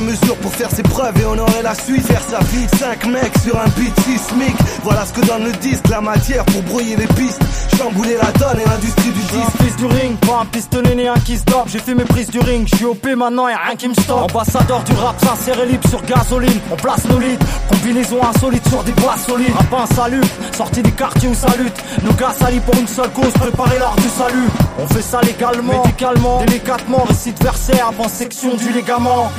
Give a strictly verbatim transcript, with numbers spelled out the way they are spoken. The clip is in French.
mesure pour faire ses preuves et honorer la suite. Faire sa vie, cinq mecs sur un beat sismique. Voilà ce que donne le disque, la matière pour brouiller les pistes. Chambouler la donne et l'industrie du disque. Fils du ring, pas un pistonné ni un qui se dope. J'ai fait mes prises du ring, j'suis O P maintenant, y'a rien qui me stoppe. Ambassadeur du rap sincère et libre sur gasoline. On place nos leads, combinaison insolite sur des bois solides. Rapin salut, sorti des quartiers où ça lutte. Nos gars salis pour une seule cause, préparer l'heure du salut. On fait ça légalement, médicalement, délicatement. Récit versaire avant section du ligament.